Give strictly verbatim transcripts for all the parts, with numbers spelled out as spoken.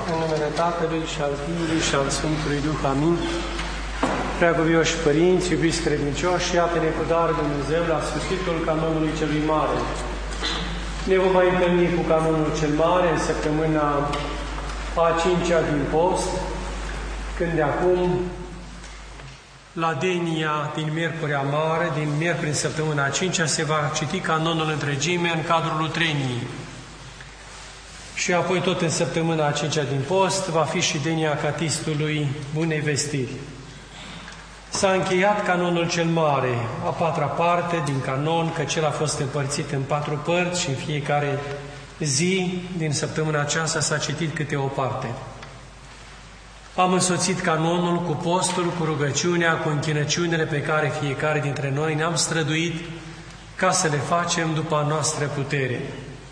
În numele Tatălui și al Fiului și al Sfântului Duh. Amin. Preacuvioși părinți, iubiți credincioși, iată-ne cu dar Dumnezeu la sfârșitul canonului celui mare. Ne vom mai întâlni cu canonul cel mare în săptămâna a cincea din post, când de acum, la Denia din Miercurea Mare, din miercuri în săptămâna a cincea, se va citi canonul întregime în cadrul utreniei. Și apoi tot în săptămâna a cincea din post va fi și Denia Catistului Bunei Vestiri. S-a încheiat canonul cel mare, a patra parte din canon, că cel a fost împărțit în patru părți și în fiecare zi din săptămâna aceasta s-a citit câte o parte. Am însoțit canonul cu postul, cu rugăciunea, cu închinăciunile pe care fiecare dintre noi ne-am străduit ca să le facem după a noastră putere.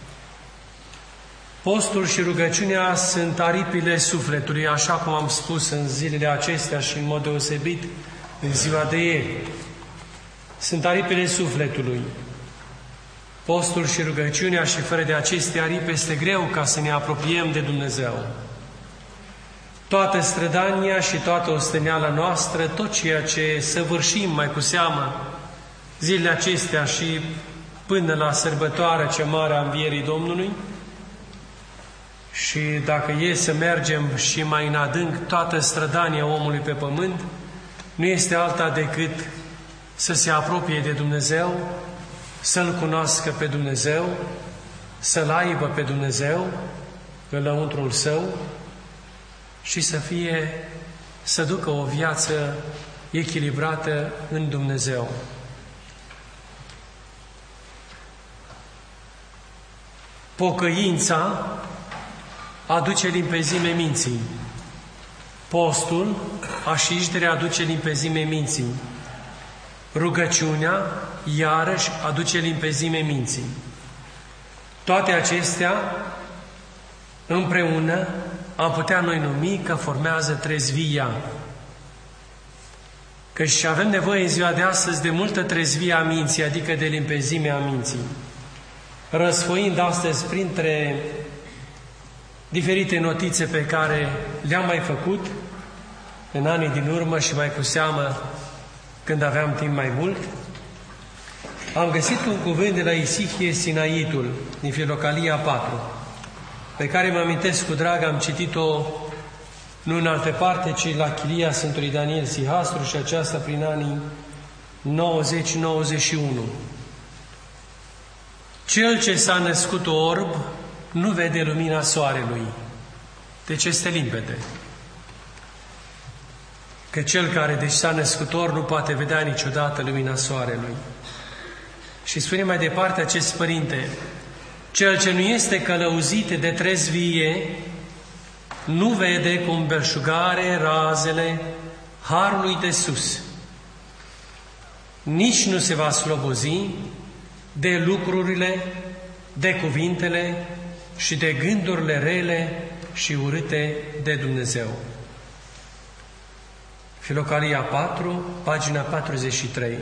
Postul și rugăciunea sunt aripile sufletului, așa cum am spus în zilele acestea și în mod deosebit în ziua de ieri. Sunt aripile sufletului. Postul și rugăciunea și fără de aceste aripi este greu ca să ne apropiem de Dumnezeu. Toată strădania și toată osteneala noastră, tot ceea ce săvârșim mai cu seamă zilele acestea și până la sărbătoarea cea mare a Învierii Domnului, și dacă e să mergem și mai în adânc, toată strădania omului pe pământ nu este alta decât să se apropie de Dumnezeu, să-L cunoască pe Dumnezeu, să-L aibă pe Dumnezeu în lăuntrul Său și să fie, să ducă o viață echilibrată în Dumnezeu. Pocăința aduce limpezime minții. Postul, așișterea, aduce limpezime minții. Rugăciunea, iarăși, aduce limpezime minții. Toate acestea, împreună, am putea noi numi că formează trezvia. Căci avem nevoie în ziua de astăzi de multă trezvie a minții, adică de limpezime a minții. Răsfoind astăzi printre diferite notițe pe care le-am mai făcut în anii din urmă și mai cu seamă când aveam timp mai mult, am găsit un cuvânt de la Isihie Sinaitul, din Filocalia patru, pe care mă amintesc cu drag, am citit-o nu în altă parte, ci la chilia Sfântului Daniel Sihastru și aceasta prin anii nouăzeci nouăzeci și unu. Cel ce s-a născut orb nu vede lumina soarelui. Deci este limpede. Că cel care deci s-a născut orb nu poate vedea niciodată lumina soarelui. Și spune mai departe acest părinte: cel ce nu este călăuzit de trezvie nu vede cu îmbelșugare razele harului de sus. Nici nu se va slobozi de lucrurile, de cuvintele și de gândurile rele și urâte de Dumnezeu. Filocalia patru, pagina patruzeci și trei.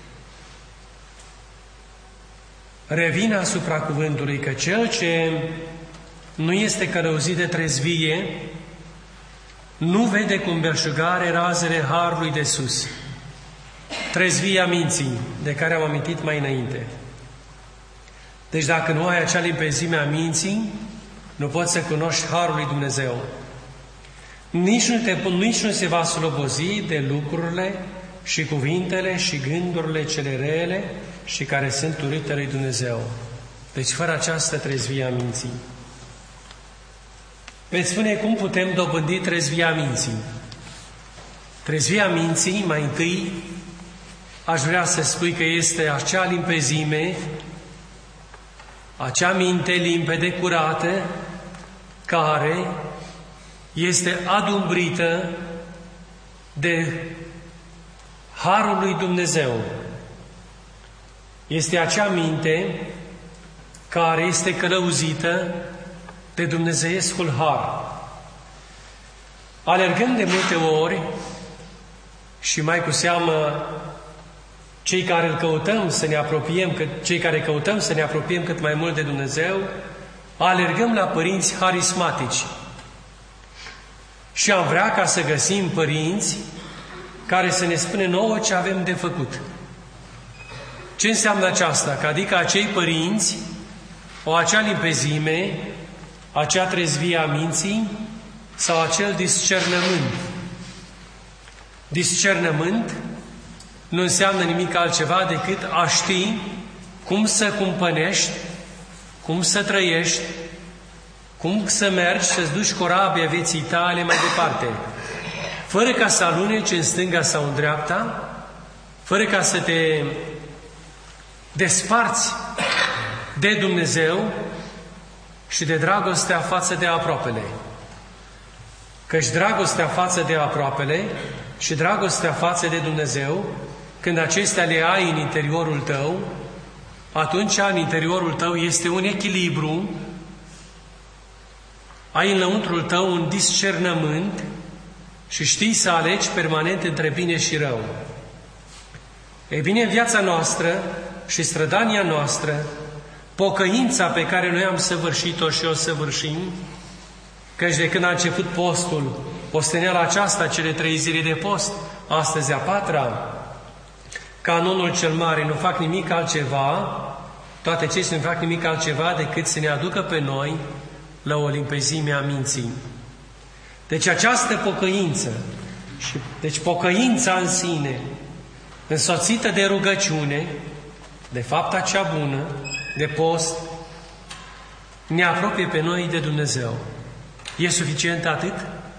Revin asupra cuvântului că cel ce nu este călăuzit de trezvie nu vede cu îmbelșugare razele harului de sus. Trezvia minții, de care am amintit mai înainte. Deci dacă nu ai acea limpezime a minții, nu poți să cunoști harul lui Dumnezeu. Nici nu, te, nici nu se va slobozi de lucrurile și cuvintele și gândurile cele rele și care sunt urâte lui Dumnezeu. Deci fără această trezvie a minții. Veți spune cum putem dobândi trezvia minții. Trezvia minții, mai întâi, aș vrea să spui că este acea limpezime, acea minte limpede, curată, care este adumbrită de harul lui Dumnezeu. Este acea minte care este călăuzită de dumnezeiescul har. Alergând de multe ori, și mai cu seamă cei care îl căutăm să ne apropiem, cei care căutăm să ne apropiem cât mai mult de Dumnezeu, alergăm la părinți harismatici. Și am vrea ca să găsim părinți care să ne spună nouă ce avem de făcut. Ce înseamnă aceasta? Că adică acei părinți, o acea limpezime, acea trezvie a minții sau acel discernământ. Discernământ nu înseamnă nimic altceva decât a ști cum să cumpănești, cum să trăiești, cum să mergi, să-ți duci corabia vieții tale mai departe, fără ca să aluneci în stânga sau în dreapta, fără ca să te desparți de Dumnezeu și de dragostea față de aproapele. Căci dragostea față de aproapele și dragostea față de Dumnezeu, când acestea le ai în interiorul tău, atunci în interiorul tău este un echilibru, ai înăuntrul tău un discernământ și știi să alegi permanent între bine și rău. Ei bine, în viața noastră și strădania noastră, pocăința pe care noi am săvârșit-o și o săvârșim, căci de când a început postul, posteneala aceasta, cele trei zile de post, astăzi a patra, canonul cel mare nu fac nimic altceva, toate acestea nu fac nimic altceva decât să ne aducă pe noi la o limpezime a minții. Deci această pocăință, și, deci pocăința în sine, însoțită de rugăciune, de fapta cea bună, de post, ne apropie pe noi de Dumnezeu. E suficient atât?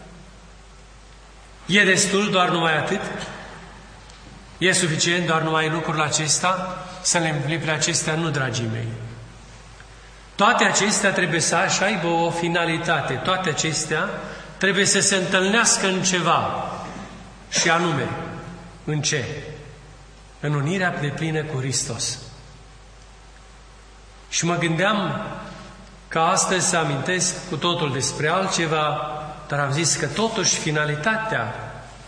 E destul doar numai atât? E suficient doar numai lucrul acesta? Să le împlinim pe acestea? Nu, dragii mei. Toate acestea trebuie să aibă o finalitate. Toate acestea trebuie să se întâlnească în ceva. Și anume, în ce? În unirea deplină cu Hristos. Și mă gândeam că astăzi să amintesc cu totul despre altceva, dar am zis că totuși finalitatea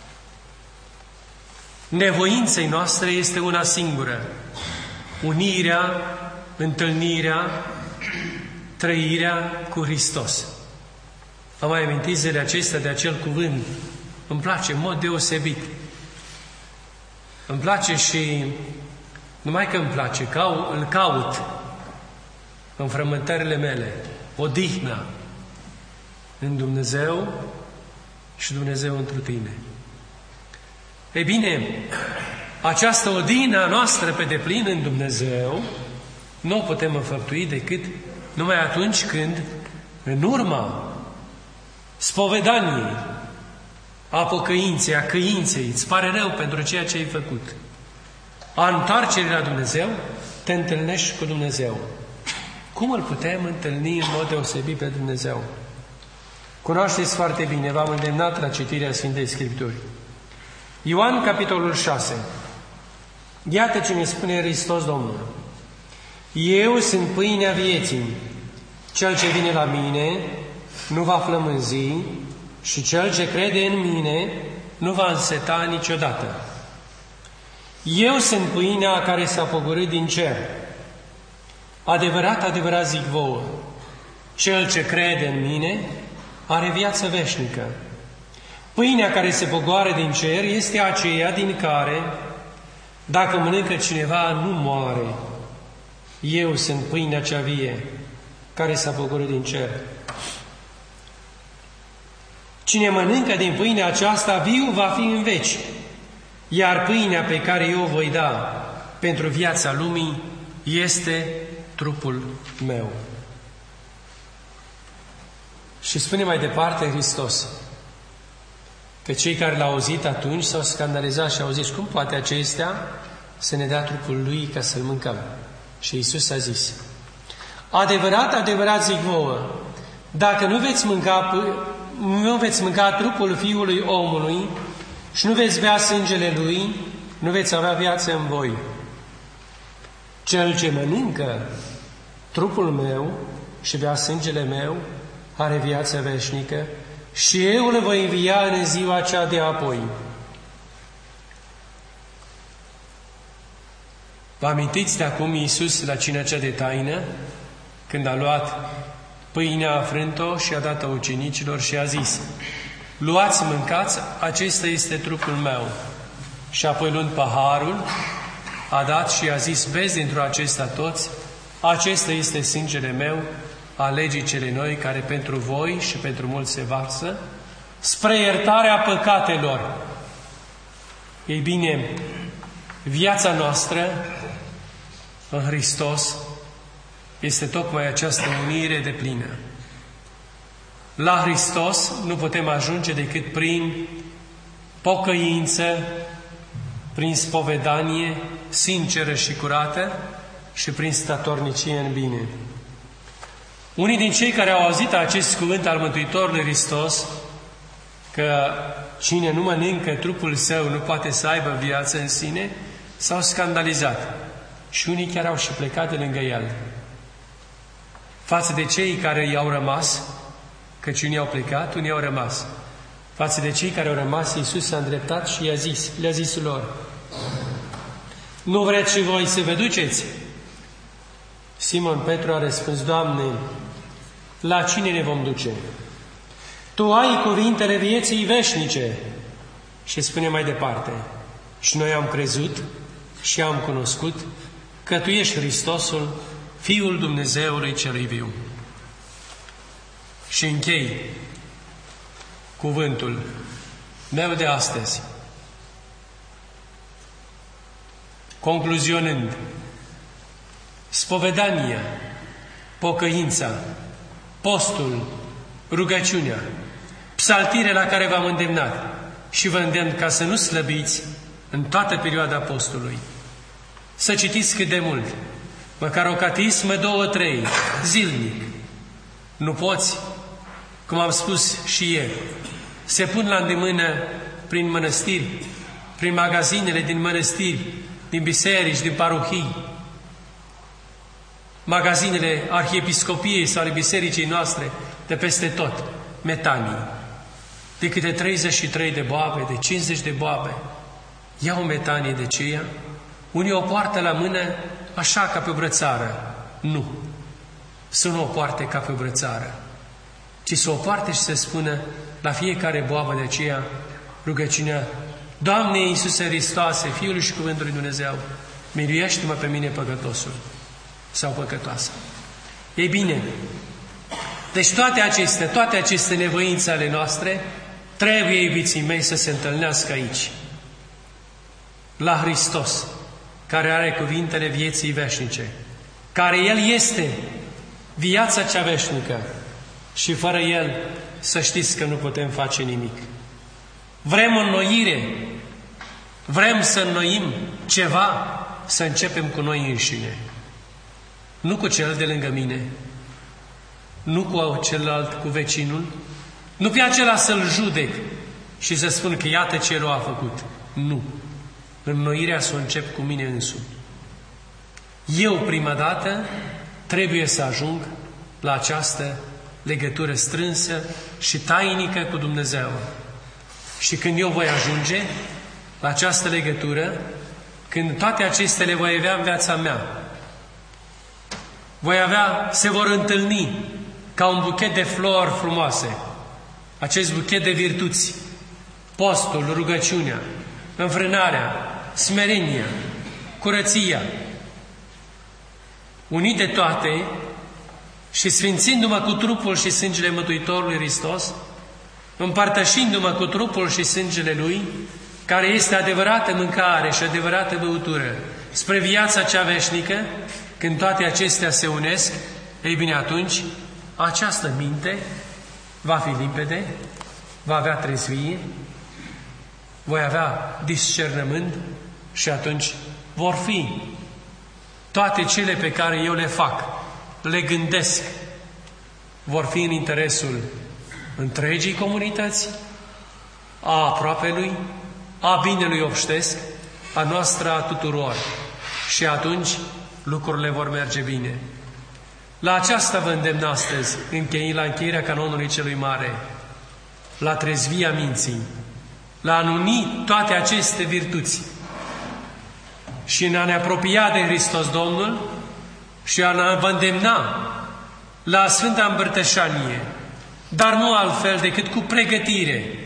nevoinței noastre este una singură. Unirea, întâlnirea, trăirea cu Hristos. Am mai amintit zilele acestea de acel cuvânt. Îmi place în mod deosebit. Îmi place și numai că îmi place, cau, îl caut în frământările mele, odihna în Dumnezeu și Dumnezeu întru tine. Ei bine, această odihnă a noastră pe deplin în Dumnezeu nu o putem înfăptui decât numai atunci când, în urma spovedaniei, a pocăinței, a căinței, îți pare rău pentru ceea ce ai făcut, a întoarcerii la Dumnezeu, te întâlnești cu Dumnezeu. Cum îl putem întâlni în mod deosebit pe Dumnezeu? Cunoașteți foarte bine, v-am îndemnat la citirea Sfintei Scripturi. Ioan, capitolul șase. Iată ce ne spune Hristos Domnul. Eu sunt pâinea vieții. Cel ce vine la mine nu va flămânzi și cel ce crede în mine nu va înseta niciodată. Eu sunt pâinea care s-a pogorât din cer. Adevărat, adevărat zic vouă, cel ce crede în mine are viață veșnică. Pâinea care se pogoară din cer este aceea din care, dacă mănâncă cineva, nu moare. Eu sunt pâinea cea vie care s-a pogorât din cer. Cine mănâncă din pâinea aceasta, viu va fi în veci, iar pâinea pe care eu o voi da pentru viața lumii este trupul meu. Și spune mai departe Hristos, că cei care l-au auzit atunci s-au scandalizat și au zis, cum poate acestea să ne dea trupul lui ca să-l mâncăm? Și Iisus a zis, adevărat, adevărat zic vouă, dacă nu veți mânca, nu veți mânca trupul Fiului omului și nu veți bea sângele lui, nu veți avea viață în voi. Cel ce mănâncă trupul meu și bea sângele meu are viață veșnică și eu le voi învia în ziua cea de apoi. Vă amintiți de acum Iisus la cina cea de taină, când a luat pâinea, a frânt-o și a dat-o ucenicilor și a zis, luați, mâncați, acesta este trupul meu. Și apoi luând paharul, a dat și a zis, beți dintr-o acesta toți, acesta este sângele meu, a legii cele noi, care pentru voi și pentru mulți se varsă, spre iertarea păcatelor. Ei bine, viața noastră în Hristos este tocmai această unire deplină. La Hristos nu putem ajunge decât prin pocăință, prin spovedanie sinceră și curată și prin statornicie în bine. Unii din cei care au auzit acest cuvânt al Mântuitorului Hristos, că cine nu mănâncă trupul său nu poate să aibă viață în sine, s-au scandalizat. Și unii chiar au și plecat de lângă el. Față de cei care i-au rămas, căci unii au plecat, unii au rămas. Față de cei care au rămas, Iisus s-a îndreptat și i-a zis, le-a zis lor, nu vreți și voi să vă duceți? Simon Petru a răspuns, Doamne, la cine ne vom duce? Tu ai cuvintele vieții veșnice. Și spune mai departe, și noi am crezut și am cunoscut că Tu ești Hristosul, Fiul Dumnezeului Celui Viu. Și închei cuvântul meu de astăzi, concluzionând, spovedania, pocăința, postul, rugăciunea, psaltire la care v-am îndemnat și vă îndemn ca să nu slăbiți în toată perioada postului. Să citiți cât de mult, măcar o catismă, două, trei, zilnic. Nu poți, cum am spus și ieri, se pun la îndemână prin mănăstiri, prin magazinele din mănăstiri, din biserici, din parohii, magazinele arhiepiscopiei sau ale bisericii noastre, de peste tot, metanii. De câte treizeci și trei de boabe, de cincizeci de boabe, ia o metanie de ceea, unii o poartă la mână așa ca pe o brățară. Nu, să nu o poarte ca pe o brățară, ci să o poarte și să spună la fiecare boabă de aceea rugăciunea, Doamne Iisuse Hristoase, Fiul și Cuvântul lui Dumnezeu, miluiește-mă pe mine păcătosul sau păcătoasă. Ei bine, deci toate aceste, toate aceste nevoințe ale noastre trebuie, iubiții mei, să se întâlnească aici, la Hristos, care are cuvintele vieții veșnice, care El este viața cea veșnică și fără El să știți că nu putem face nimic. Vrem înnoire, vrem să înnoim ceva, să începem cu noi înșine. Nu cu cel de lângă mine, nu cu celălalt, cu vecinul, nu pe acela să-l judec și să spun că iată ce rău a făcut. Nu. Înnoirea să o încep cu mine însumi. Eu, prima dată, trebuie să ajung la această legătură strânsă și tainică cu Dumnezeu. Și când eu voi ajunge la această legătură, când toate acestea le voi avea în viața mea, voi avea, se vor întâlni ca un buchet de flori frumoase, acest buchet de virtuți, postul, rugăciunea, înfrânarea, smerenia, curăția, unit de toate și sfințindu-mă cu trupul și sângele Mântuitorului Hristos, împărtășindu-mă cu trupul și sângele Lui, care este adevărată mâncare și adevărată băutură, spre viața cea veșnică, când toate acestea se unesc, ei bine, atunci această minte va fi limpede, va avea trezvie, voi avea discernământ și atunci vor fi toate cele pe care eu le fac, le gândesc, vor fi în interesul întregii comunități, a aproapelui, a binelui obștesc, a noastră, a tuturor. Și atunci lucrurile vor merge bine. La aceasta vă îndemn astăzi, închei, la încheierea canonului celui mare, la trezvia minții, la a uni toate aceste virtuți și în a ne apropia de Hristos Domnul și a ne vă îndemna la Sfânta Împărtășanie, dar nu altfel decât cu pregătire.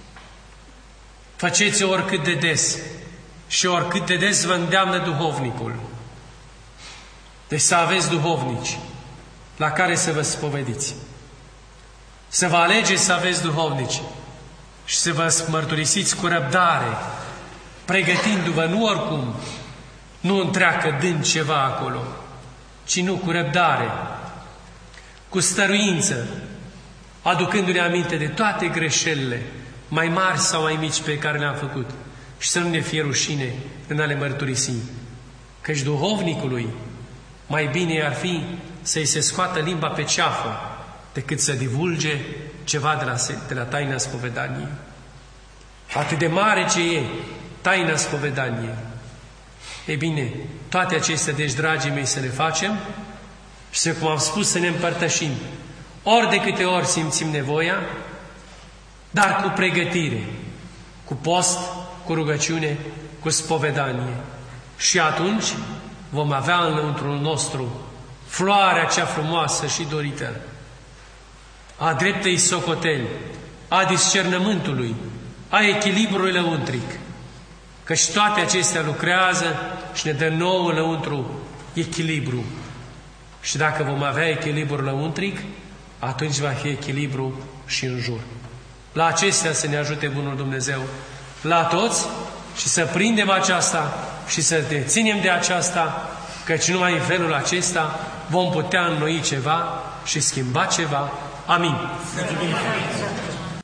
Faceți oricât de des și oricât de des vă îndeamnă duhovnicul. Deci să aveți duhovnici la care să vă spovediți. Să vă alegeți să aveți duhovnici și să vă mărturisiți cu răbdare, pregătindu-vă, nu oricum, nu întreacă dând ceva acolo, ci nu, cu răbdare, cu stăruință, aducându-ne aminte de toate greșelile, mai mari sau mai mici, pe care le-am făcut, și să nu ne fie rușine în a le mărturisi. Căci duhovnicului mai bine ar fi să-i se scoată limba pe ceafă decât să divulge ceva de la, de la taina spovedaniei. Atât de mare ce e taina spovedaniei. Ei bine, toate acestea, deci, dragii mei, să le facem și să, cum am spus, să ne împărtășim ori de câte ori simțim nevoia, dar cu pregătire, cu post, cu rugăciune, cu spovedanie. Și atunci vom avea înăuntrul nostru floarea cea frumoasă și dorită a dreptei socoteli, a discernământului, a echilibrului lăuntric. Căci toate acestea lucrează și ne dă nouă lăuntru echilibru. Și dacă vom avea echilibru lăuntric, atunci va fi echilibru și în jur. La acestea să ne ajute Bunul Dumnezeu, la toți, și să prindem aceasta și să ne ținem de aceasta, căci numai în felul acesta vom putea înnoi ceva și schimba ceva. Amin.